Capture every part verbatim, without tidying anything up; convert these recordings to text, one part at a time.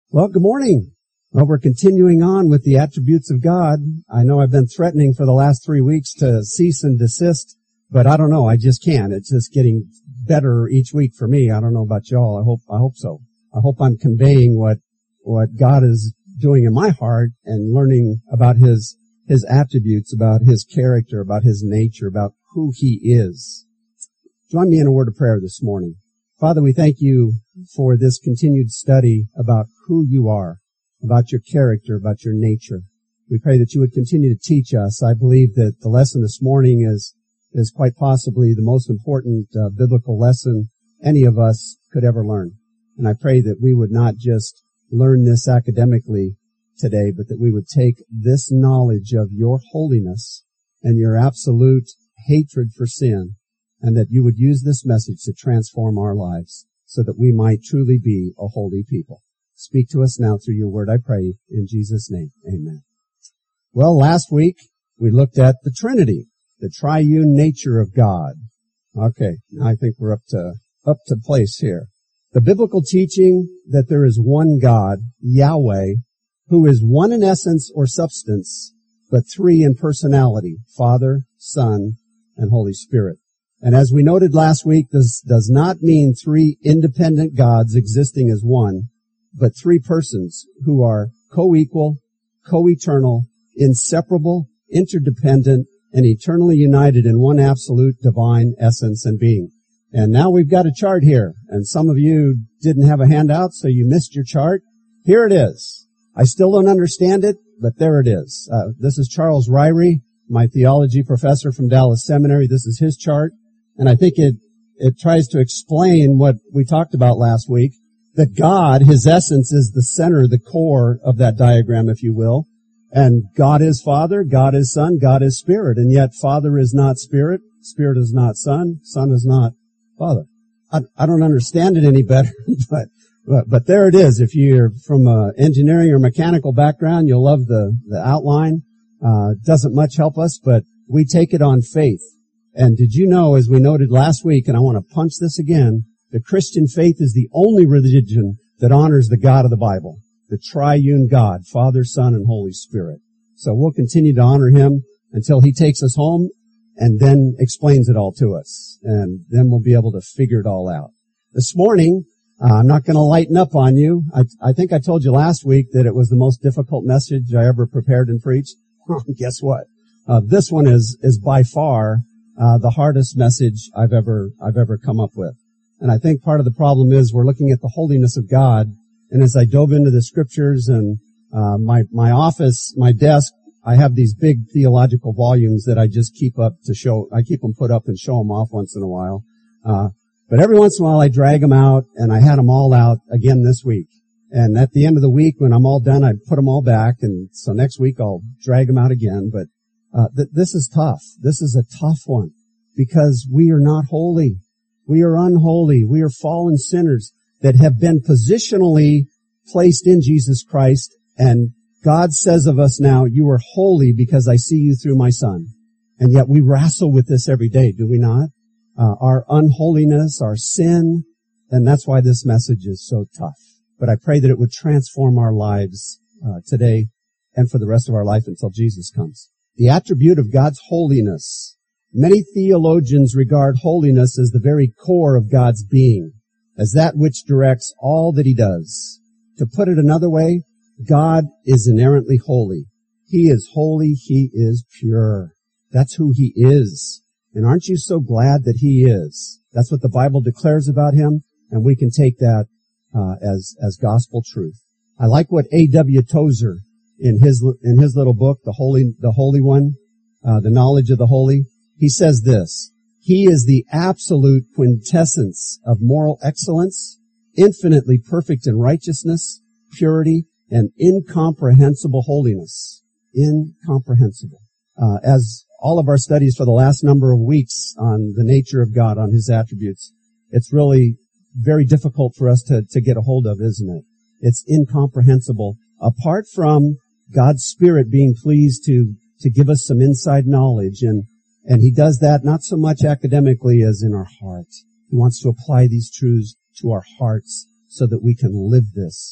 Well, good morning. Well, we're continuing on with the attributes of God. I know I've been threatening for the last three weeks to cease and desist, but I don't know. I just can't. It's just getting better each week for me. I don't know about y'all. I hope, I hope so. I hope I'm conveying what, what God is doing in my heart and learning about His, His attributes, about His character, about His nature, about who He is. Join me in a word of prayer this morning. Father, we thank You for this continued study about who You are, about Your character, about Your nature. We pray that You would continue to teach us. I believe that the lesson this morning is is quite possibly the most important uh, biblical lesson any of us could ever learn. And I pray that we would not just learn this academically today, but that we would take this knowledge of Your holiness and Your absolute hatred for sin, and that You would use this message to transform our lives so that we might truly be a holy people. Speak to us now through Your word, I pray, in Jesus' name. Amen. Well, last week we looked at the Trinity, the triune nature of God. Okay, now I think we're up to, up to place here. The biblical teaching that there is one God, Yahweh, who is one in essence or substance, but three in personality, Father, Son, and Holy Spirit. And as we noted last week, this does not mean three independent gods existing as one, but three persons who are co-equal, co-eternal, inseparable, interdependent, and eternally united in one absolute divine essence and being. And now we've got a chart here, and some of you didn't have a handout, so you missed your chart. Here it is. I still don't understand it, but there it is. Uh, this is Charles Ryrie, my theology professor from Dallas Seminary. This is his chart. And I think it, it tries to explain what we talked about last week, that God, His essence, is the center, the core of that diagram, if you will. And God is Father, God is Son, God is Spirit. And yet Father is not Spirit, Spirit is not Son, Son is not Father. I, I don't understand it any better, but, but, but there it is. If you're from an engineering or mechanical background, you'll love the, the outline. Uh, doesn't much help us, but we take it on faith. And did you know, as we noted last week, and I want to punch this again, the Christian faith is the only religion that honors the God of the Bible, the triune God, Father, Son, and Holy Spirit. So we'll continue to honor Him until He takes us home and then explains it all to us. And then we'll be able to figure it all out. This morning, uh, I'm not going to lighten up on you. I, I think I told you last week that it was the most difficult message I ever prepared and preached. Guess what? Uh, this one is, is by far Uh, the hardest message I've ever, I've ever come up with. And I think part of the problem is we're looking at the holiness of God. And as I dove into the scriptures and, uh, my, my office, my desk, I have these big theological volumes that I just keep up to show, I keep them put up and show them off once in a while. Uh, but every once in a while I drag them out, and I had them all out again this week. And at the end of the week, when I'm all done, I put them all back. And so next week I'll drag them out again. But Uh, th- this is tough. This is a tough one because we are not holy. We are unholy. We are fallen sinners that have been positionally placed in Jesus Christ. And God says of us now, you are holy because I see you through my Son. And yet we wrestle with this every day, do we not? Uh, our unholiness, our sin. And that's why this message is so tough. But I pray that it would transform our lives uh, today and for the rest of our life until Jesus comes. The attribute of God's holiness. Many theologians regard holiness as the very core of God's being, as that which directs all that He does. To put it another way, God is inerrantly holy. He is holy. He is pure. That's who He is. And aren't you so glad that He is? That's what the Bible declares about Him, and we can take that uh, as as gospel truth. I like what A W Tozer in his in his little book, The Holy the Holy One, uh, The Knowledge of the Holy, he says this: He is the absolute quintessence of moral excellence, infinitely perfect in righteousness, purity, and incomprehensible holiness. Incomprehensible. Uh, as all of our studies for the last number of weeks on the nature of God, on His attributes, it's really very difficult for us to, to get a hold of, isn't it? It's incomprehensible. Apart from God's Spirit being pleased to, to give us some inside knowledge, and, and He does that not so much academically as in our heart. He wants to apply these truths to our hearts so that we can live this.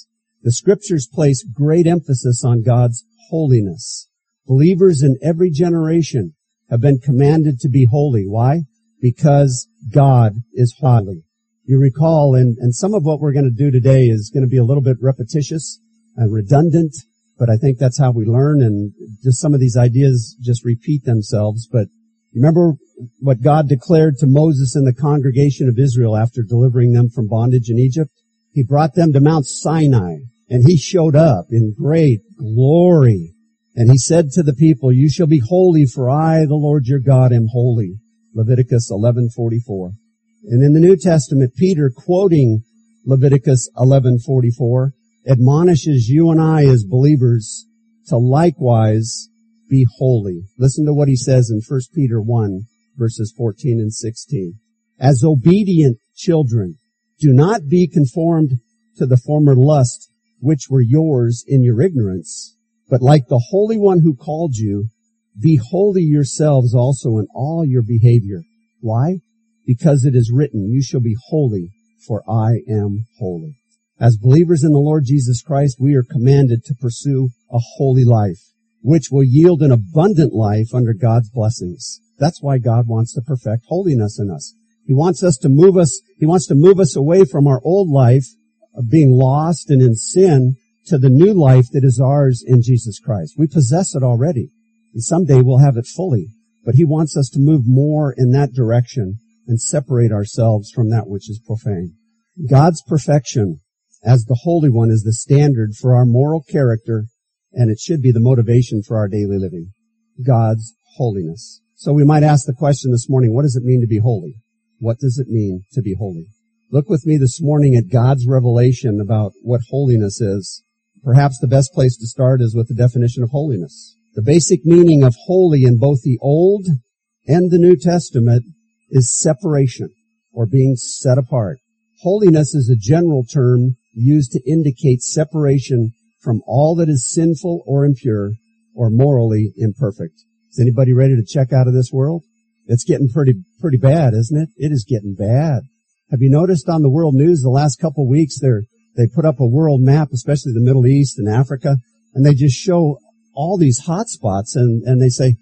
The scriptures place great emphasis on God's holiness. Believers in every generation have been commanded to be holy. Why? Because God is holy. You recall, and, and some of what we're going to do today is going to be a little bit repetitious and redundant, but I think that's how we learn, and just some of these ideas just repeat themselves. But remember what God declared to Moses and the congregation of Israel after delivering them from bondage in Egypt? He brought them to Mount Sinai, and he showed up in great glory. And he said to the people, "You shall be holy, for I, the Lord your God, am holy." Leviticus eleven forty-four. And in the New Testament, Peter, quoting Leviticus eleven forty-four, admonishes you and I as believers to likewise be holy. Listen to what he says in First Peter one, verses fourteen and sixteen. As obedient children, do not be conformed to the former lust which were yours in your ignorance, but like the Holy One who called you, be holy yourselves also in all your behavior. Why? Because it is written, "You shall be holy, for I am holy." As believers in the Lord Jesus Christ, we are commanded to pursue a holy life, which will yield an abundant life under God's blessings. That's why God wants to perfect holiness in us. He wants us to move us, He wants to move us away from our old life of being lost and in sin to the new life that is ours in Jesus Christ. We possess it already, and someday we'll have it fully. But He wants us to move more in that direction and separate ourselves from that which is profane. God's perfection as the Holy One is the standard for our moral character, and it should be the motivation for our daily living. God's holiness. So we might ask the question this morning, what does it mean to be holy? What does it mean to be holy? Look with me this morning at God's revelation about what holiness is. Perhaps the best place to start is with the definition of holiness. The basic meaning of holy in both the Old and the New Testament is separation, or being set apart. Holiness is a general term used to indicate separation from all that is sinful or impure or morally imperfect. Is anybody ready to check out of this world? It's getting pretty, pretty bad, isn't it? It is getting bad. Have you noticed on the world news the last couple of weeks they're, they put up a world map, especially the Middle East and Africa, and they just show all these hot spots, and, and they say,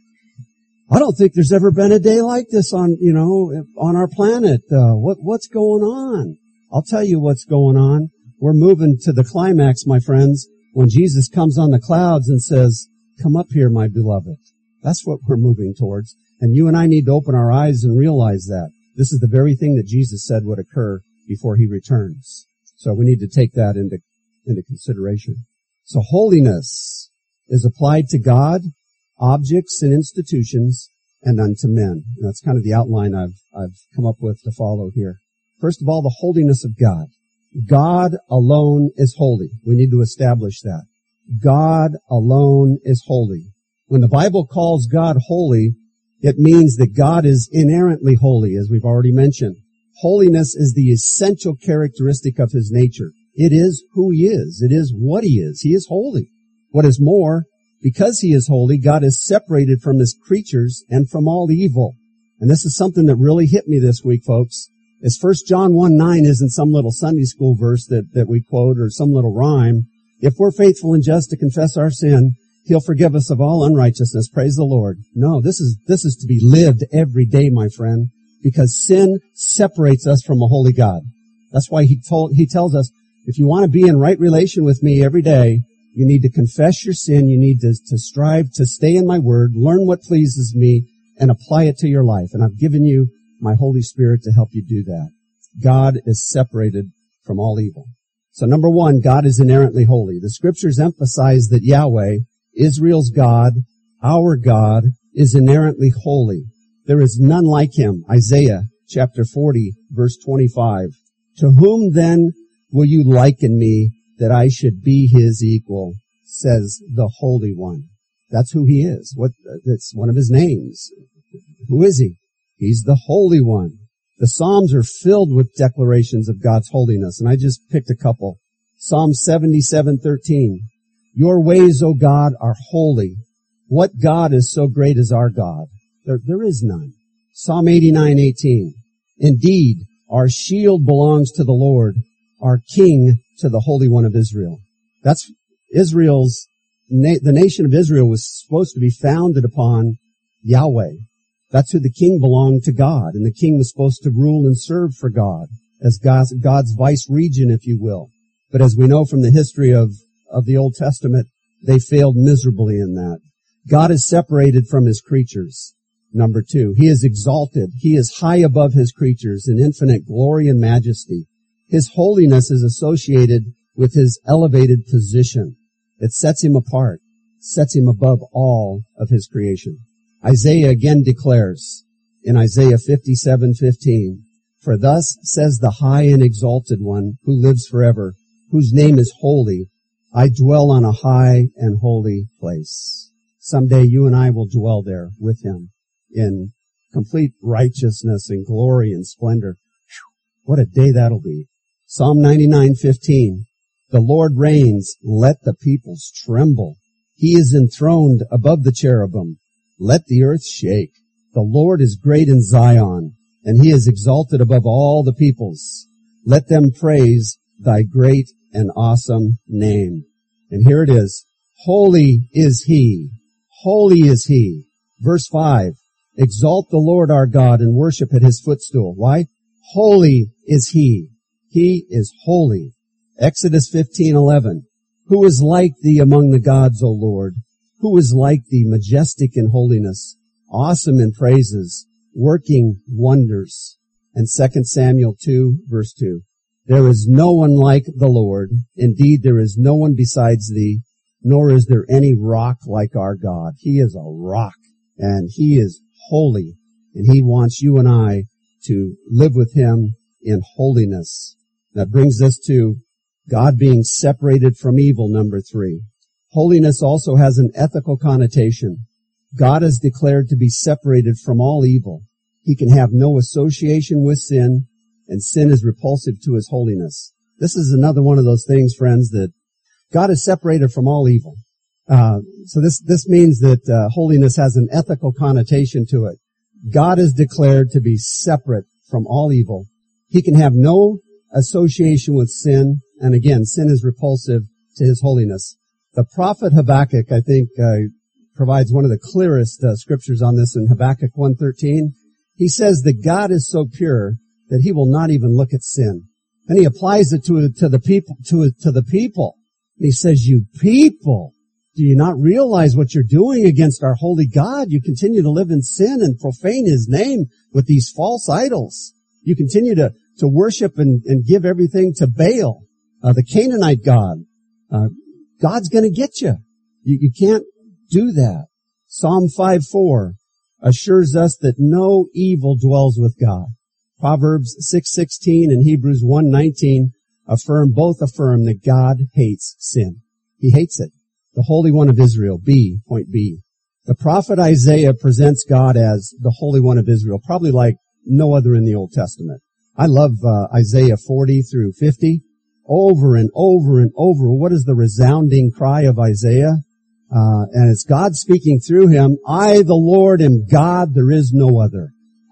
I don't think there's ever been a day like this on, you know, on our planet. Uh, what, what's going on? I'll tell you what's going on. We're moving to the climax, my friends, when Jesus comes on the clouds and says, "Come up here, my beloved." That's what we're moving towards. And you and I need to open our eyes and realize that. This is the very thing that Jesus said would occur before He returns. So we need to take that into, into consideration. So holiness is applied to God, objects and institutions, and unto men. And that's kind of the outline I've, I've come up with to follow here. First of all, the holiness of God. God alone is holy. We need to establish that. God alone is holy. When the Bible calls God holy, it means that God is inerrantly holy, as we've already mentioned. Holiness is the essential characteristic of His nature. It is who He is. It is what He is. He is holy. What is more, because He is holy, God is separated from His creatures and from all evil. And this is something that really hit me this week, folks. As First John one nine isn't some little Sunday school verse that, that we quote or some little rhyme. If we're faithful and just to confess our sin, He'll forgive us of all unrighteousness. Praise the Lord. No, this is, this is to be lived every day, my friend, because sin separates us from a holy God. That's why He told, He tells us, if you want to be in right relation with me every day, you need to confess your sin. You need to, to strive to stay in my word, learn what pleases me, and apply it to your life. And I've given you my Holy Spirit to help you do that. God is separated from all evil. So number one, God is inerrantly holy. The scriptures emphasize that Yahweh, Israel's God, our God, is inerrantly holy. There is none like Him. Isaiah chapter forty, verse twenty-five. To whom then will you liken me that I should be His equal, says the Holy One. That's who He is. What, that's one of His names. Who is He? He's the Holy One. The Psalms are filled with declarations of God's holiness, and I just picked a couple. Psalm seventy-seven thirteen. Your ways, O God, are holy. What God is so great as our God? There, there is none. Psalm eighty-nine eighteen. Indeed, our shield belongs to the Lord, our King to the Holy One of Israel. That's Israel's, na- the nation of Israel was supposed to be founded upon Yahweh. That's who the king belonged to God, and the king was supposed to rule and serve for God as God's, God's vice regent, if you will. But as we know from the history of, of the Old Testament, they failed miserably in that. God is separated from his creatures. Number two, he is exalted. He is high above his creatures in infinite glory and majesty. His holiness is associated with his elevated position. It sets him apart, sets him above all of his creation. Isaiah again declares in Isaiah fifty-seven fifteen, "For thus says the high and exalted one who lives forever, whose name is holy. I dwell on a high and holy place." Someday you and I will dwell there with him in complete righteousness and glory and splendor. Whew, what a day that'll be. Psalm ninety-nine fifteen, "The Lord reigns, let the peoples tremble. He is enthroned above the cherubim. Let the earth shake. The Lord is great in Zion, and he is exalted above all the peoples. Let them praise thy great and awesome name." And here it is. Holy is he. Holy is he. Verse five, "Exalt the Lord our God and worship at his footstool." Why? Holy is he. He is holy. Exodus fifteen eleven, "Who is like thee among the gods, O Lord? Who is like thee, majestic in holiness, awesome in praises, working wonders?" And Second Samuel two, verse two, "There is no one like the Lord. Indeed, there is no one besides thee, nor is there any rock like our God." He is a rock, and he is holy, and he wants you and I to live with him in holiness. That brings us to God being separated from evil, number three. Holiness also has an ethical connotation. God is declared to be separated from all evil. He can have no association with sin, and sin is repulsive to his holiness. This is another one of those things, friends, that God is separated from all evil. Uh, so this, this means that uh, holiness has an ethical connotation to it. God is declared to be separate from all evil. He can have no association with sin, and again, sin is repulsive to his holiness. The prophet Habakkuk, I think, uh, provides one of the clearest uh, scriptures on this in Habakkuk one thirteen. He says that God is so pure that he will not even look at sin. And he applies it to, to the people, to, to the people. And he says, "You people, do you not realize what you're doing against our holy God? You continue to live in sin and profane his name with these false idols. You continue to, to worship and, and give everything to Baal, uh, the Canaanite god. Uh, God's gonna get you. You, you can't do that." Psalm five four assures us that no evil dwells with God. Proverbs six sixteen and Hebrews one nineteen affirm, both affirm that God hates sin. He hates it. The Holy One of Israel, B, point B. The prophet Isaiah presents God as the Holy One of Israel, probably like no other in the Old Testament. I love uh, Isaiah forty through fifty. Over and over and over, what is the resounding cry of Isaiah? Uh, and it's God speaking through him. "I, the Lord, am God, there is no other.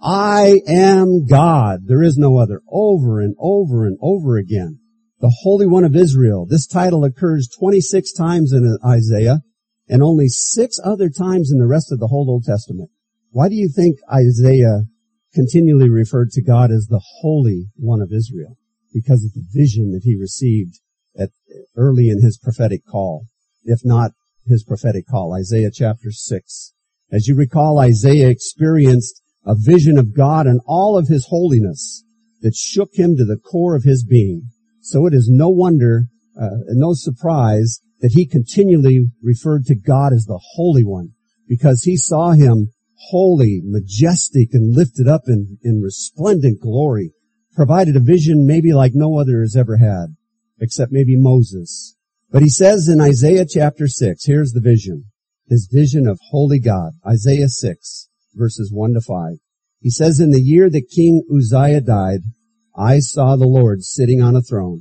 I am God, there is no other." Over and over and over again. The Holy One of Israel. This title occurs twenty-six times in Isaiah and only six other times in the rest of the whole Old Testament. Why do you think Isaiah continually referred to God as the Holy One of Israel? Because of the vision that he received at early in his prophetic call, if not his prophetic call, Isaiah chapter six. As you recall, Isaiah experienced a vision of God and all of his holiness that shook him to the core of his being. So it is no wonder, uh, no surprise that he continually referred to God as the Holy One, because he saw him holy, majestic, and lifted up in, in resplendent glory. Provided a vision maybe like no other has ever had, except maybe Moses. But he says in Isaiah chapter six, here's the vision, his vision of holy God. Isaiah six, verses one to five. He says, "In the year that King Uzziah died, I saw the Lord sitting on a throne,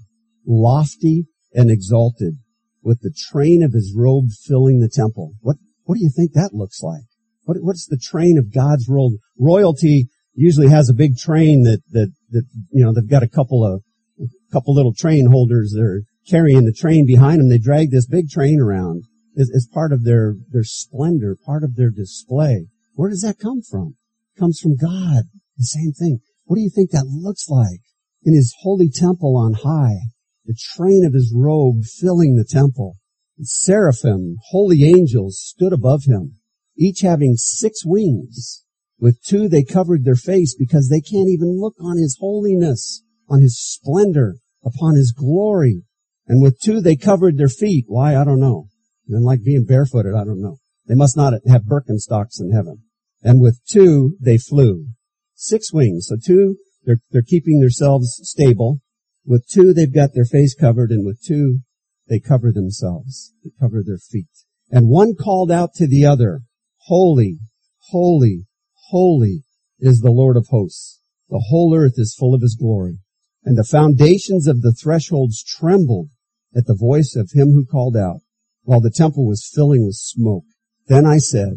lofty and exalted, with the train of his robe filling the temple." What, what do you think that looks like? What, what's the train of God's robe? Royalty usually has a big train that, that, that, you know, they've got a couple of, a couple little train holders there, carrying the train behind them. They drag this big train around as, as part of their, their splendor, part of their display. Where does that come from? It comes from God. The same thing. What do you think that looks like? In his holy temple on high, the train of his robe filling the temple. Seraphim, holy angels, stood above him, each having six wings. With two they covered their face because they can't even look on his holiness, on his splendor, upon his glory. And with two they covered their feet. Why? I don't know. And like being barefooted, I don't know. They must not have Birkenstocks in heaven. And with two they flew. Six wings. So two, they're, they're keeping themselves stable. With two they've got their face covered, and with two they cover themselves. They cover their feet. And one called out to the other, Holy, holy, holy is the Lord of hosts. The whole earth is full of his glory. And the foundations of the thresholds trembled at the voice of him who called out, while the temple was filling with smoke. Then I said,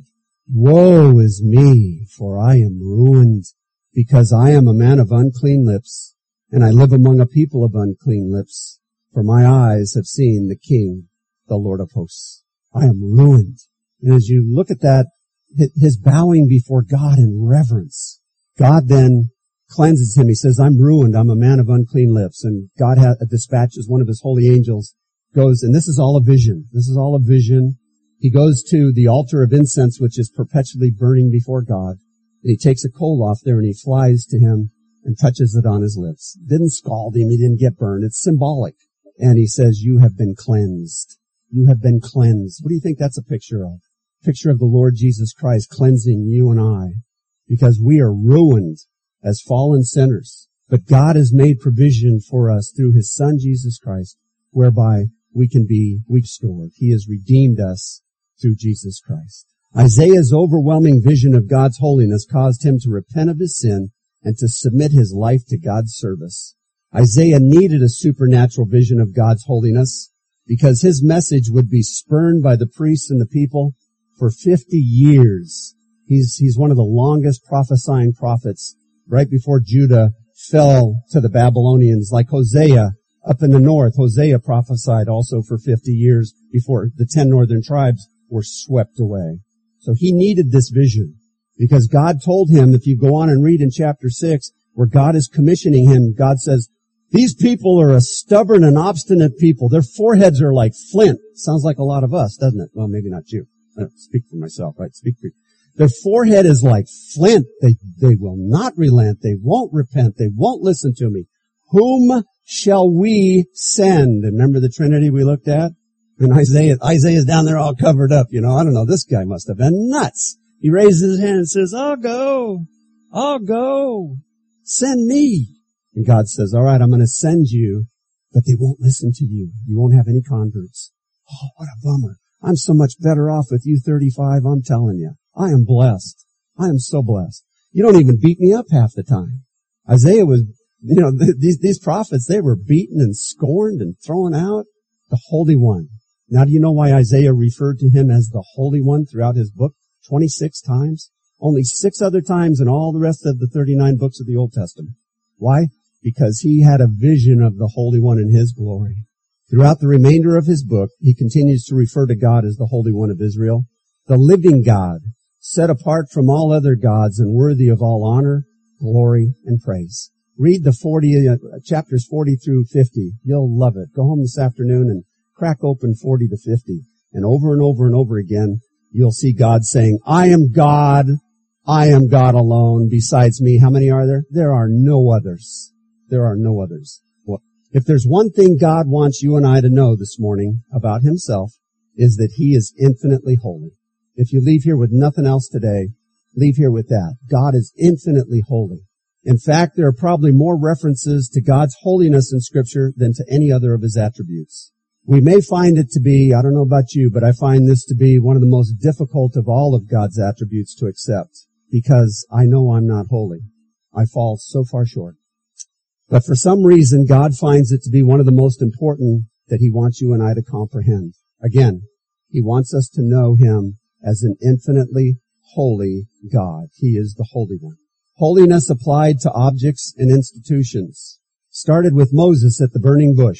Woe is me, for I am ruined, because I am a man of unclean lips, and I live among a people of unclean lips. For my eyes have seen the King, the Lord of hosts. I am ruined. And as you look at that, his bowing before God in reverence, God then cleanses him. He says, I'm ruined. I'm a man of unclean lips. And God ha- dispatches one of his holy angels, goes, and this is all a vision. This is all a vision. He goes to the altar of incense, which is perpetually burning before God. And he takes a coal off there and he flies to him and touches it on his lips. Didn't scald him. He didn't get burned. It's symbolic. And he says, you have been cleansed. You have been cleansed. What do you think that's a picture of? Picture of the Lord Jesus Christ cleansing you and I, because we are ruined as fallen sinners. But God has made provision for us through his Son, Jesus Christ, whereby we can be restored. He has redeemed us through Jesus Christ. Isaiah's overwhelming vision of God's holiness caused him to repent of his sin and to submit his life to God's service. Isaiah needed a supernatural vision of God's holiness because his message would be spurned by the priests and the people for fifty years. He's, he's one of the longest prophesying prophets right before Judah fell to the Babylonians, like Hosea up in the north. Hosea prophesied also for fifty years before the ten northern tribes were swept away. So he needed this vision because God told him, if you go on and read in chapter six, where God is commissioning him, God says, these people are a stubborn and obstinate people. Their foreheads are like flint. Sounds like a lot of us, doesn't it? Well, maybe not you. I don't speak for myself, right? Speak for you. Their forehead is like flint. They, they will not relent. They won't repent. They won't listen to me. Whom shall we send? Remember the Trinity we looked at? And Isaiah, Isaiah's down there all covered up, you know. I don't know. This guy must have been nuts. He raises his hand and says, I'll go. I'll go. Send me. And God says, all right, I'm going to send you, but they won't listen to you. You won't have any converts. Oh, what a bummer. I'm so much better off with you thirty-five, I'm telling you. I am blessed. I am so blessed. You don't even beat me up half the time. Isaiah was, you know, th- these, these prophets, they were beaten and scorned and thrown out. The Holy One. Now do you know why Isaiah referred to him as the Holy One throughout his book? twenty-six times. Only six other times in all the rest of the thirty-nine books of the Old Testament. Why? Because he had a vision of the Holy One in his glory. Throughout the remainder of his book, he continues to refer to God as the Holy One of Israel, the living God, set apart from all other gods and worthy of all honor, glory, and praise. Read the forty, uh, chapters forty through fifty. You'll love it. Go home this afternoon and crack open forty to fifty. And over and over and over again, you'll see God saying, I am God. I am God alone. Besides me, how many are there? There are no others. There are no others. Well, if there's one thing God wants you and I to know this morning about himself, is that he is infinitely holy. If you leave here with nothing else today, leave here with that. God is infinitely holy. In fact, there are probably more references to God's holiness in Scripture than to any other of his attributes. We may find it to be, I don't know about you, but I find this to be one of the most difficult of all of God's attributes to accept, because I know I'm not holy. I fall so far short. But for some reason, God finds it to be one of the most important that he wants you and I to comprehend. Again, he wants us to know him as an infinitely holy God. He is the Holy One. Holiness applied to objects and institutions started with Moses at the burning bush.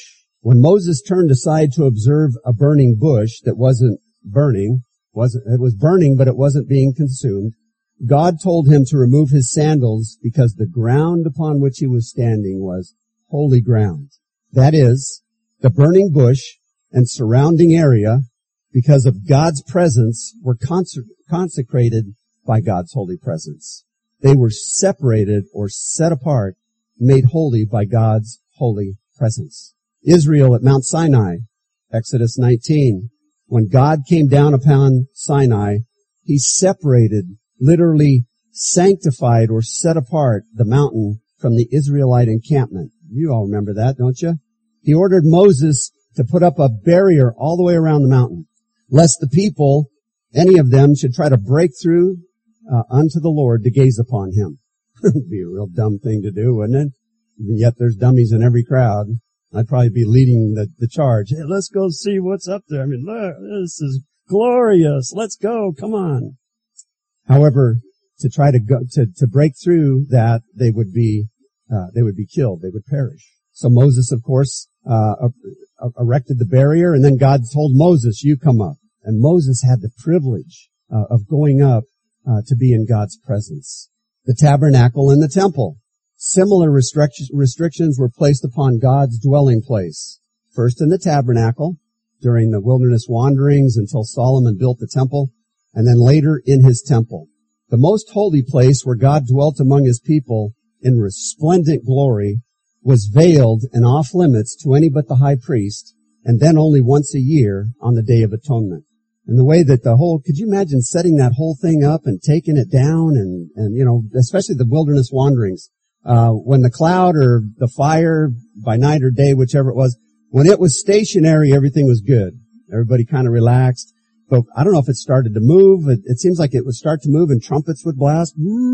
When Moses turned aside to observe a burning bush that wasn't burning, wasn't, it was burning, but it wasn't being consumed, God told him to remove his sandals because the ground upon which he was standing was holy ground. That is, the burning bush and surrounding area, because of God's presence, were consecrated by God's holy presence. They were separated or set apart, made holy by God's holy presence. Israel at Mount Sinai, Exodus nineteen. When God came down upon Sinai, he separated, literally sanctified or set apart the mountain from the Israelite encampment. You all remember that, don't you? He ordered Moses to put up a barrier all the way around the mountain, lest the people, any of them, should try to break through uh, unto the Lord to gaze upon him. It'd be a real dumb thing to do, wouldn't it? And yet there's dummies in every crowd. I'd probably be leading the, the charge. Hey, let's go see what's up there. I mean, look, this is glorious. Let's go. Come on. However, to try to go, to, to break through that, they would be, uh, they would be killed. They would perish. So Moses, of course, uh, erected the barrier, and then God told Moses, you come up. And Moses had the privilege uh, of going up uh, to be in God's presence. The tabernacle and the temple. Similar restric- restrictions were placed upon God's dwelling place. First in the tabernacle, during the wilderness wanderings until Solomon built the temple, and then later in his temple. The most holy place where God dwelt among his people in resplendent glory was veiled and off limits to any but the high priest, and then only once a year on the Day of Atonement. And the way that the whole, could you imagine setting that whole thing up and taking it down and, and, you know, especially the wilderness wanderings, uh, when the cloud or the fire by night or day, whichever it was, when it was stationary, everything was good. Everybody kind of relaxed. But I don't know if it started to move. It, it seems like it would start to move and trumpets would blast.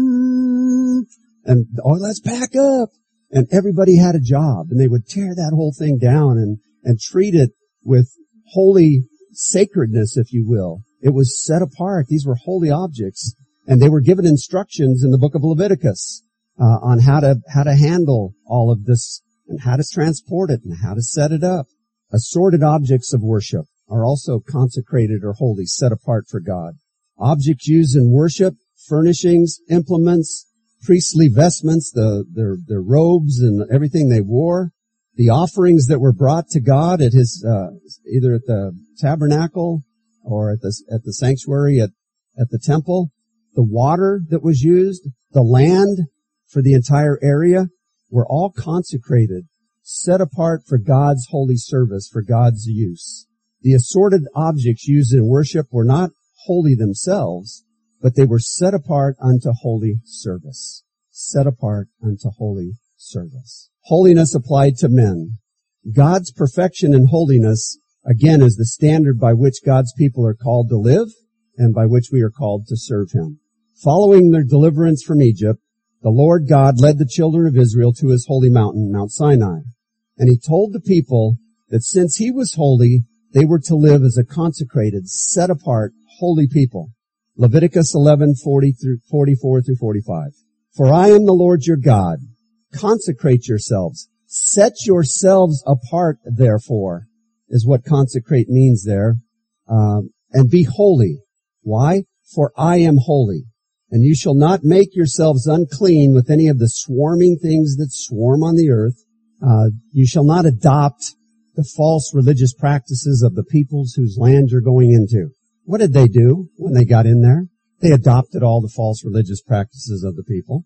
And, oh, let's pack up. And everybody had a job, and they would tear that whole thing down and, and treat it with holy sacredness, if you will. It was set apart. These were holy objects, and they were given instructions in the book of Leviticus uh, on how to how to handle all of this and how to transport it and how to set it up. Assorted objects of worship are also consecrated or holy, set apart for God. Objects used in worship, furnishings, implements, priestly vestments, the, their, their robes and everything they wore, the offerings that were brought to God at his, uh, either at the tabernacle or at the, at the sanctuary at, at the temple, the water that was used, the land for the entire area were all consecrated, set apart for God's holy service, for God's use. The assorted objects used in worship were not holy themselves, but they were set apart unto holy service. Set apart unto holy service. Holiness applied to men. God's perfection and holiness, again, is the standard by which God's people are called to live and by which we are called to serve him. Following their deliverance from Egypt, the Lord God led the children of Israel to his holy mountain, Mount Sinai. And he told the people that since he was holy, they were to live as a consecrated, set apart, holy people. Leviticus eleven, forty through, forty-four through forty-five. For I am the Lord your God. Consecrate yourselves. Set yourselves apart, therefore, is what consecrate means there. Um, and be holy. Why? For I am holy. And you shall not make yourselves unclean with any of the swarming things that swarm on the earth. Uh, you shall not adopt the false religious practices of the peoples whose land you're going into. What did they do when they got in there? They adopted all the false religious practices of the people.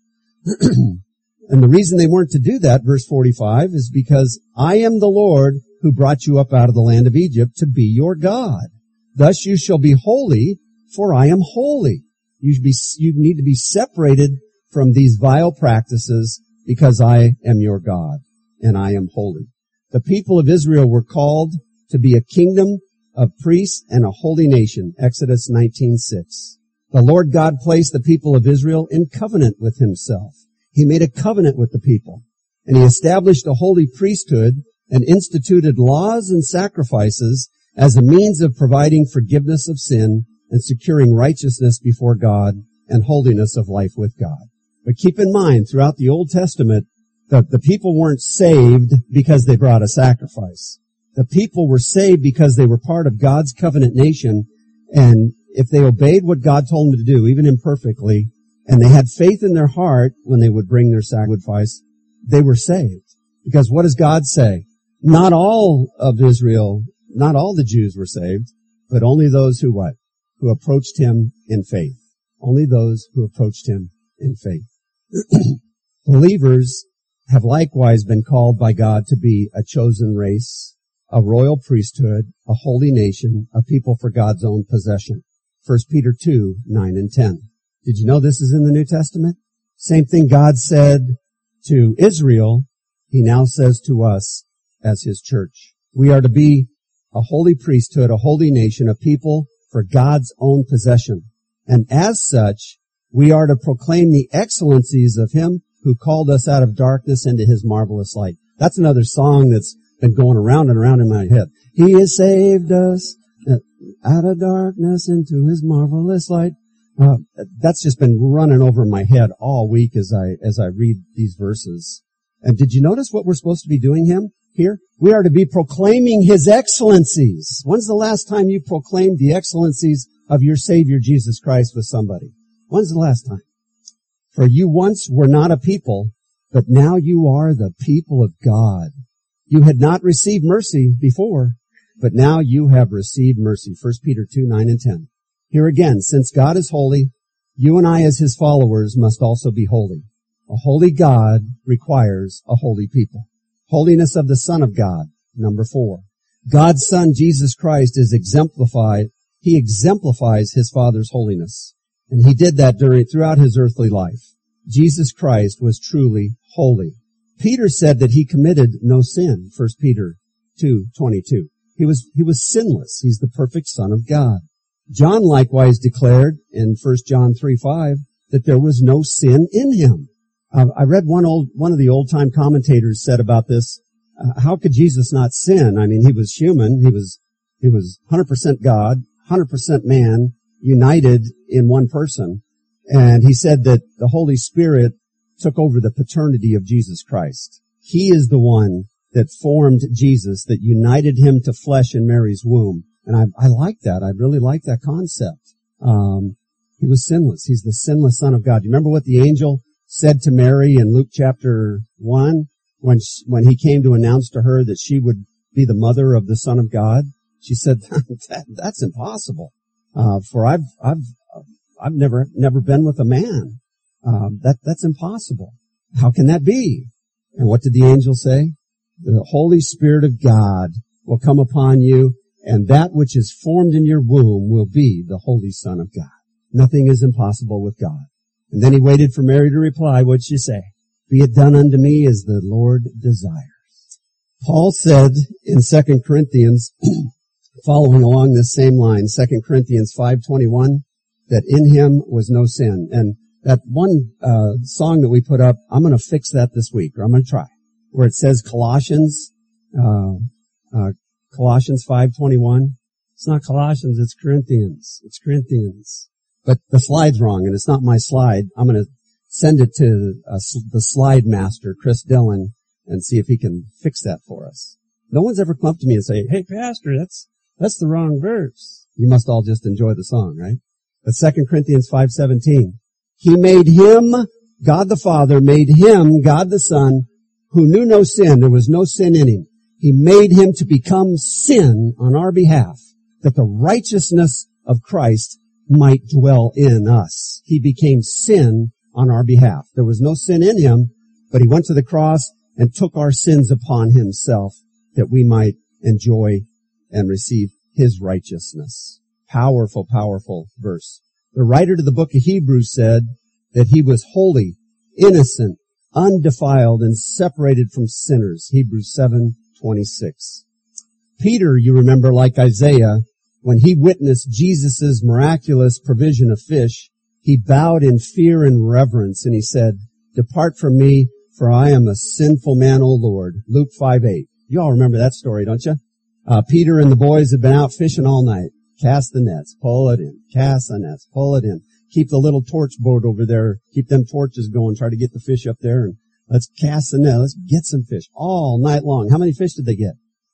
And the reason they weren't to do that, verse forty-five, is because I am the Lord who brought you up out of the land of Egypt to be your God. Thus you shall be holy, for I am holy. You, be, you need to be separated from these vile practices because I am your God and I am holy. The people of Israel were called to be a kingdom of priests and a holy nation, Exodus nineteen six. The Lord God placed the people of Israel in covenant with himself. He made a covenant with the people, and he established a holy priesthood and instituted laws and sacrifices as a means of providing forgiveness of sin and securing righteousness before God and holiness of life with God. But keep in mind, throughout the Old Testament, that the people weren't saved because they brought a sacrifice. The people were saved because they were part of God's covenant nation, and if they obeyed what God told them to do, even imperfectly, and they had faith in their heart when they would bring their sacrifice, they were saved. Because what does God say? Not all of Israel, not all the Jews were saved, but only those who what? Who approached him in faith. Only those who approached him in faith. Believers have likewise been called by God to be a chosen race, a royal priesthood, a holy nation, a people for God's own possession. First Peter two, nine and ten. Did you know this is in the New Testament? Same thing God said to Israel, he now says to us as his church. We are to be a holy priesthood, a holy nation, a people for God's own possession. And as such, we are to proclaim the excellencies of him who called us out of darkness into his marvelous light. That's another song that's been going around and around in my head. He has saved us out of darkness into his marvelous light. Uh, that's just been running over my head all week as I, as I read these verses. And did you notice what we're supposed to be doing him here? We are to be proclaiming his excellencies. When's the last time you proclaimed the excellencies of your Savior Jesus Christ with somebody? When's the last time? For you once were not a people, but now you are the people of God. You had not received mercy before, but now you have received mercy. First Peter two, nine and ten. Here again, since God is holy, you and I as his followers must also be holy. A holy God requires a holy people. Holiness of the Son of God, number four. God's Son, Jesus Christ, is exemplified. He exemplifies his Father's holiness. And he did that during, throughout his earthly life. Jesus Christ was truly holy. Peter said that he committed no sin, First Peter two, twenty-two. He was, he was sinless. He's the perfect Son of God. John likewise declared in First John three, five that there was no sin in him. Uh, I read one old, one of the old-time commentators said about this, uh, how could Jesus not sin? I mean, he was human. He was, he was one hundred percent God, one hundred percent man, united in one person. And he said that the Holy Spirit took over the paternity of Jesus Christ. He is the one that formed Jesus, that united him to flesh in Mary's womb. And I, I like that. I really like that concept. Um, he was sinless. He's the sinless Son of God. You remember what the angel said to Mary in Luke chapter one when she, when he came to announce to her that she would be the mother of the Son of God? She said, that, that's impossible. Uh, for I've, I've, I've never, never been with a man. Um, that, that's impossible. How can that be? And what did the angel say? The Holy Spirit of God will come upon you, and that which is formed in your womb will be the Holy Son of God. Nothing is impossible with God. And then he waited for Mary to reply. What'd she say? Be it done unto me as the Lord desires. Paul said in Second Corinthians, following along this same line, Second Corinthians five twenty-one, that in him was no sin. And that one uh song that we put up, I'm going to fix that this week, or I'm going to try, where it says Colossians, uh, uh Colossians five twenty-one. It's not Colossians, it's Corinthians. It's Corinthians. But the slide's wrong, and it's not my slide. I'm going to send it to uh, the slide master, Chris Dillon, and see if he can fix that for us. No one's ever come up to me and say, hey, Pastor, that's that's the wrong verse. You must all just enjoy the song, right? But Second Corinthians five seventeen. He made him, God the Father, made him, God the Son, who knew no sin. There was no sin in him. He made him to become sin on our behalf, that the righteousness of Christ might dwell in us. He became sin on our behalf. There was no sin in him, but he went to the cross and took our sins upon himself that we might enjoy and receive his righteousness. Powerful, powerful verse. The writer to the book of Hebrews said that he was holy, innocent, undefiled, and separated from sinners. Hebrews seven twenty-six. Peter, you remember, like Isaiah, when he witnessed Jesus' miraculous provision of fish, he bowed in fear and reverence, and he said, depart from me, for I am a sinful man, O Lord. Luke five eight. You all remember that story, don't you? Uh, Peter and the boys had been out fishing all night. Cast the nets, pull it in, cast the nets, pull it in. Keep the little torch boat over there, keep them torches going, try to get the fish up there, and let's cast the net, let's get some fish all night long. How many fish did they get?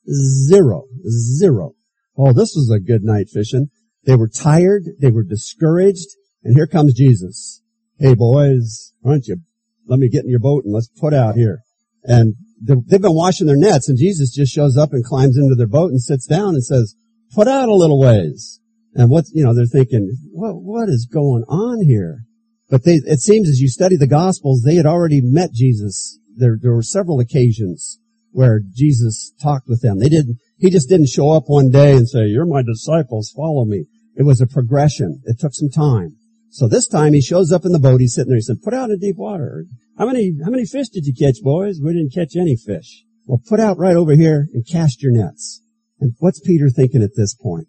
Zero. Zero. Oh, this was a good night fishing. They were tired. They were discouraged. And here comes Jesus. Hey, boys, why don't you let me get in your boat and let's put out here. And they've been washing their nets, and Jesus just shows up and climbs into their boat and sits down and says, put out a little ways. And what, you know, they're thinking, what, what is going on here? But they, it seems as you study the Gospels, they had already met Jesus. There, there were several occasions where Jesus talked with them. They didn't, he just didn't show up one day and say, you're my disciples, follow me. It was a progression. It took some time. So this time he shows up in the boat. He's sitting there. He said, put out in deep water. How many, how many fish did you catch, boys? We didn't catch any fish. Well, put out right over here and cast your nets. And what's Peter thinking at this point?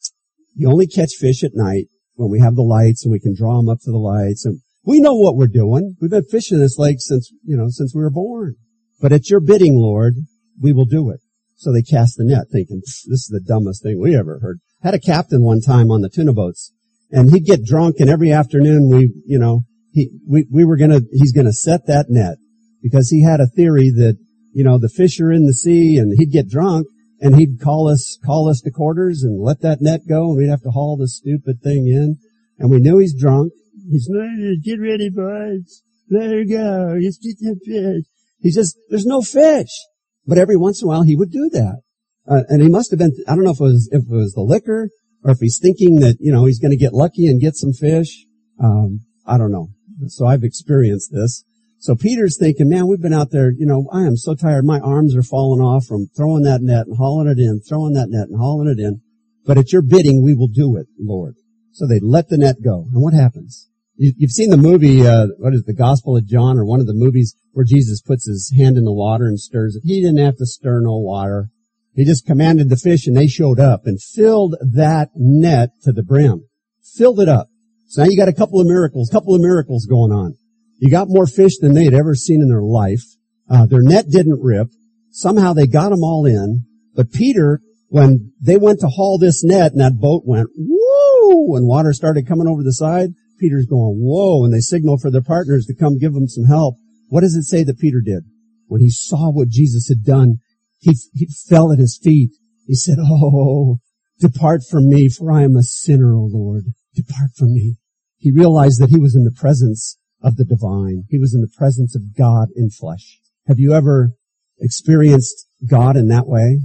You only catch fish at night when we have the lights and we can draw them up to the lights. And we know what we're doing. We've been fishing this lake since, you know, since we were born. But at your bidding, Lord, we will do it. So they cast the net thinking, this is the dumbest thing we ever heard. Had a captain one time on the tuna boats. And he'd get drunk, and every afternoon we, you know, he, we, we were gonna, he's gonna set that net because he had a theory that, you know, the fish are in the sea, and he'd get drunk and he'd call us, call us to quarters and let that net go, and we'd have to haul this stupid thing in. And we knew he's drunk. He's like, get ready, boys. Let her go. Just get that fish. He's just, there's no fish. But every once in a while he would do that. Uh, and he must have been, I don't know if it was, if it was the liquor, or if he's thinking that, you know, he's going to get lucky and get some fish. Um, I don't know. So I've experienced this. So Peter's thinking, man, we've been out there, you know, I am so tired. My arms are falling off from throwing that net and hauling it in, throwing that net and hauling it in. But at your bidding, we will do it, Lord. So they let the net go. And what happens? You, you've seen the movie, uh, what is it, the Gospel of John, or one of the movies where Jesus puts his hand in the water and stirs it. He didn't have to stir no water. He just commanded the fish, and they showed up and filled that net to the brim. Filled it up. So now you got a couple of miracles, couple of miracles going on. You got more fish than they had ever seen in their life. Uh, their net didn't rip. Somehow they got them all in. But Peter, when they went to haul this net and that boat went, woo, and water started coming over the side, Peter's going, whoa, and they signal for their partners to come give them some help. What does it say that Peter did? When he saw what Jesus had done, He, he fell at his feet. He said, oh, depart from me, for I am a sinner, O Lord. Depart from me. He realized that he was in the presence of the divine. He was in the presence of God in flesh. Have you ever experienced God in that way?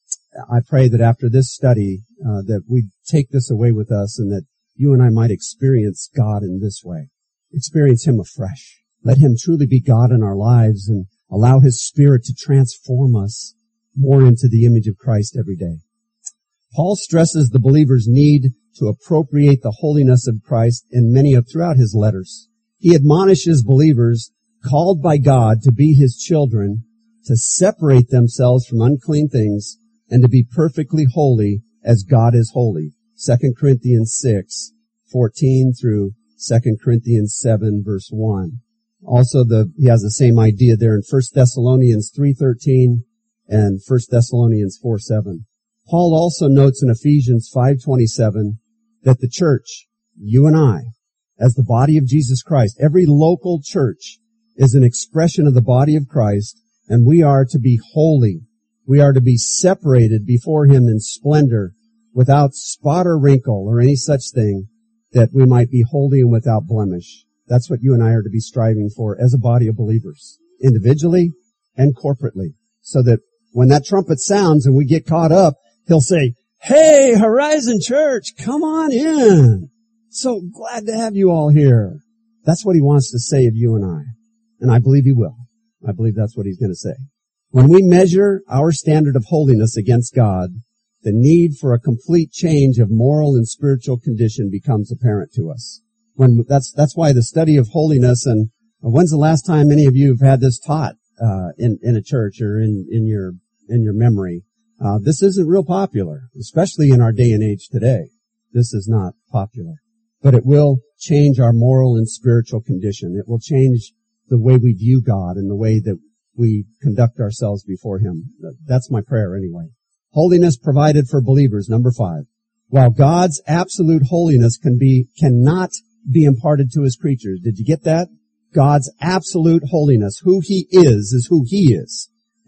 I pray that after this study, uh, that we take this away with us, and that you and I might experience God in this way. Experience him afresh. Let him truly be God in our lives, and allow his Spirit to transform us more into the image of Christ every day. Paul stresses the believer's need to appropriate the holiness of Christ in many of throughout his letters. He admonishes believers called by God to be his children to separate themselves from unclean things and to be perfectly holy as God is holy. Second Corinthians six, fourteen through Second Corinthians seven, verse one. Also, the, he has the same idea there in First Thessalonians three, thirteen and First Thessalonians four, seven. Paul also notes in Ephesians five, twenty-seven that the church, you and I, as the body of Jesus Christ, every local church is an expression of the body of Christ, and we are to be holy. We are to be separated before him in splendor, without spot or wrinkle or any such thing, that we might be holy and without blemish. That's what you and I are to be striving for as a body of believers, individually and corporately, so that when that trumpet sounds and we get caught up, he'll say, hey, Horizon Church, come on in. So glad to have you all here. That's what he wants to say of you and I. And I believe he will. I believe that's what he's going to say. When we measure our standard of holiness against God, the need for a complete change of moral and spiritual condition becomes apparent to us. When that's that's why the study of holiness, and when's the last time any of you have had this taught uh in in a church or in in your in your memory? Uh this isn't real popular, especially in our day and age today. This is not popular. But it will change our moral and spiritual condition. It will change the way we view God and the way that we conduct ourselves before him. That's my prayer anyway. Holiness provided for believers, number five. While God's absolute holiness can be, cannot be imparted to his creatures. Did you get that? God's absolute holiness. Who he is, is who he is.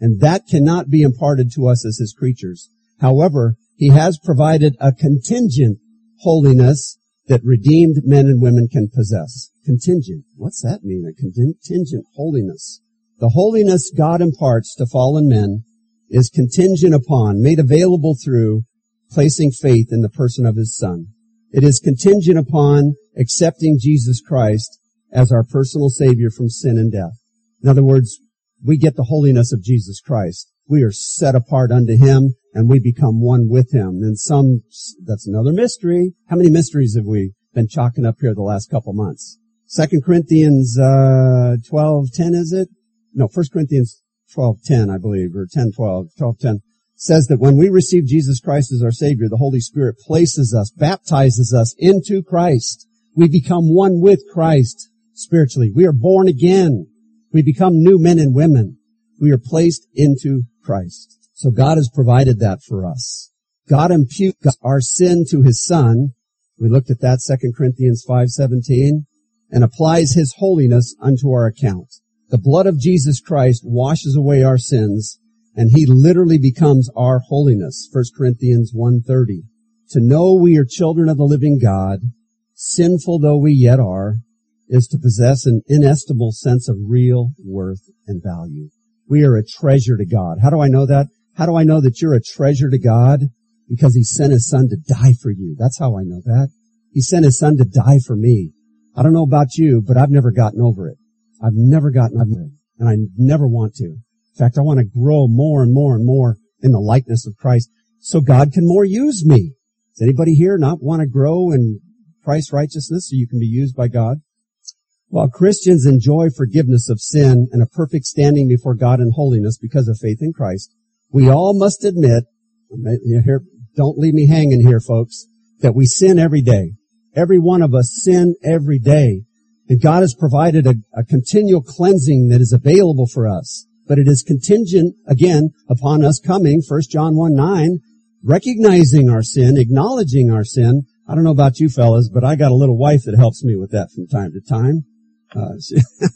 And that cannot be imparted to us as his creatures. However, he has provided a contingent holiness that redeemed men and women can possess. Contingent. What's that mean? A contingent holiness. The holiness God imparts to fallen men is contingent upon, made available through placing faith in the person of his Son. It is contingent upon accepting Jesus Christ as our personal Savior from sin and death. In other words, we get the holiness of Jesus Christ. We are set apart unto him, and we become one with him. And some, that's another mystery. How many mysteries have we been chalking up here the last couple months? Second Corinthians uh twelve ten, is it? No, First Corinthians twelve ten, I believe, or ten twelve, twelve ten, says that when we receive Jesus Christ as our Savior, the Holy Spirit places us, baptizes us into Christ. We become one with Christ spiritually. We are born again. We become new men and women. We are placed into Christ. So God has provided that for us. God imputes our sin to his Son. We looked at that, Second Corinthians five seventeen, and applies his holiness unto our account. The blood of Jesus Christ washes away our sins, and he literally becomes our holiness. First Corinthians one thirty. To know we are children of the living God, sinful though we yet are, is to possess an inestimable sense of real worth and value. We are a treasure to God. How do I know that? How do I know that you're a treasure to God? Because he sent his Son to die for you. That's how I know that. He sent his Son to die for me. I don't know about you, but I've never gotten over it. I've never gotten over it, and I never want to. In fact, I want to grow more and more and more in the likeness of Christ so God can more use me. Does anybody here not want to grow in Christ's righteousness so you can be used by God? While Christians enjoy forgiveness of sin and a perfect standing before God in holiness because of faith in Christ, we all must admit, here, don't leave me hanging here, folks, that we sin every day. Every one of us sin every day. And God has provided a, a continual cleansing that is available for us. But it is contingent, again, upon us coming, First John one nine, recognizing our sin, acknowledging our sin. I don't know about you fellas, but I got a little wife that helps me with that from time to time. Uh, she,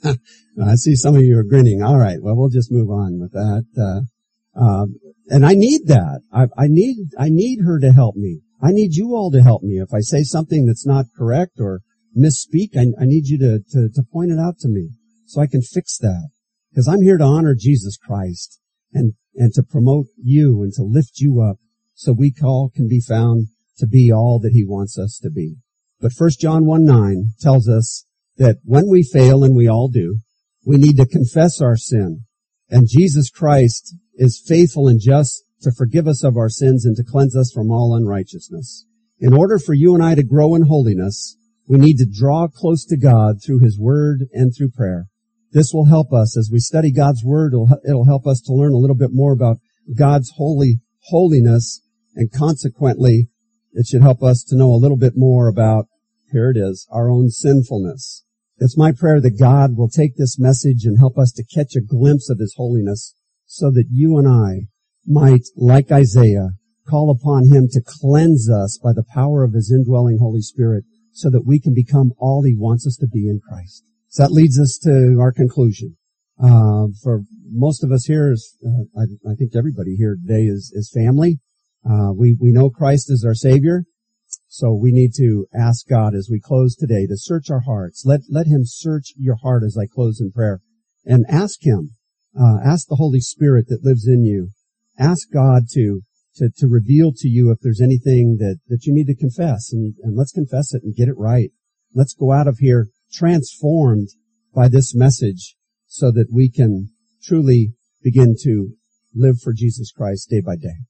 I see some of you are grinning. All right, well, we'll just move on with that. Uh, uh, and I need that. I, I need, I need her to help me. I need you all to help me. If I say something that's not correct or misspeak, I, I need you to, to, to point it out to me so I can fix that. Because I'm here to honor Jesus Christ and, and to promote you and to lift you up so we all can be found to be all that he wants us to be. But First John one nine tells us that when we fail, and we all do, we need to confess our sin. And Jesus Christ is faithful and just to forgive us of our sins and to cleanse us from all unrighteousness. In order for you and I to grow in holiness, we need to draw close to God through his word and through prayer. This will help us as we study God's word. It'll, it'll help us to learn a little bit more about God's holy holiness, and consequently, it should help us to know a little bit more about, here it is, our own sinfulness. It's my prayer that God will take this message and help us to catch a glimpse of his holiness so that you and I might, like Isaiah, call upon him to cleanse us by the power of his indwelling Holy Spirit so that we can become all he wants us to be in Christ. So that leads us to our conclusion. Uh, for most of us here, is, uh, I, I think everybody here today is, is family. Uh, we, we know Christ is our Savior. So we need to ask God as we close today to search our hearts. Let, let him search your heart as I close in prayer. And ask him, uh, ask the Holy Spirit that lives in you. Ask God to, to, to reveal to you if there's anything that, that you need to confess. And, and let's confess it and get it right. Let's go out of here transformed by this message so that we can truly begin to live for Jesus Christ day by day.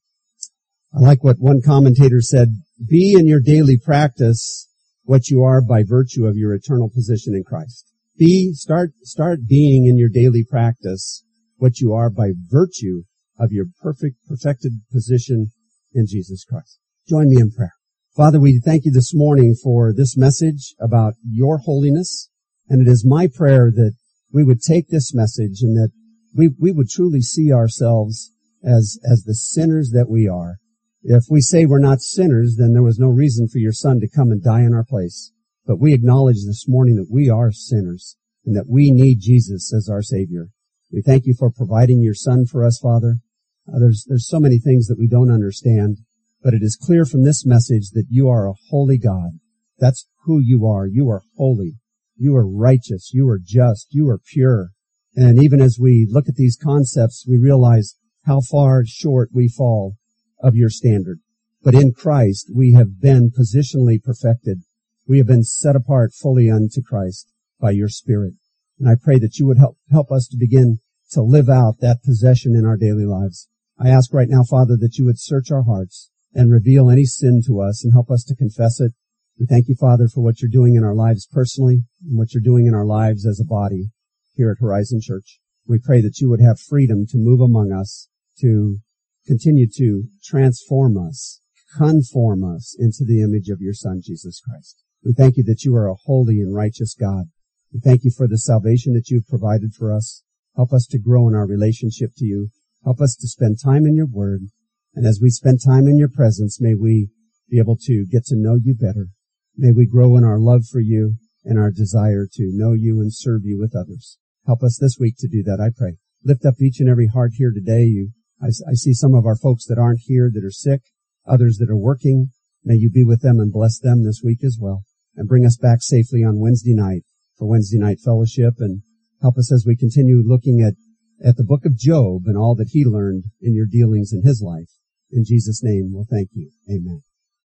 I like what one commentator said, be in your daily practice what you are by virtue of your eternal position in Christ. Be, start, start being in your daily practice what you are by virtue of your perfect, perfected position in Jesus Christ. Join me in prayer. Father, we thank you this morning for this message about your holiness. And it is my prayer that we would take this message and that we, we would truly see ourselves as, as the sinners that we are. If we say we're not sinners, then there was no reason for your Son to come and die in our place. But we acknowledge this morning that we are sinners and that we need Jesus as our Savior. We thank you for providing your Son for us, Father. Uh, there's, there's so many things that we don't understand, but it is clear from this message that you are a holy God. That's who you are. You are holy. You are righteous. You are just. You are pure. And even as we look at these concepts, we realize how far short we fall of your standard. But in Christ, we have been positionally perfected. We have been set apart fully unto Christ by your Spirit. And I pray that you would help, help us to begin to live out that possession in our daily lives. I ask right now, Father, that you would search our hearts and reveal any sin to us and help us to confess it. We thank you, Father, for what you're doing in our lives personally and what you're doing in our lives as a body here at Horizon Church. We pray that you would have freedom to move among us, to continue to transform us, conform us into the image of your Son, Jesus Christ. We thank you that you are a holy and righteous God. We thank you for the salvation that you've provided for us. Help us to grow in our relationship to you. Help us to spend time in your word. And as we spend time in your presence, may we be able to get to know you better. May we grow in our love for you and our desire to know you and serve you with others. Help us this week to do that, I pray. Lift up each and every heart here today. You, I, I see some of our folks that aren't here that are sick, others that are working. May you be with them and bless them this week as well. And bring us back safely on Wednesday night for Wednesday night fellowship, and help us as we continue looking at, at the book of Job and all that he learned in your dealings in his life. In Jesus' name, we'll thank you. Amen.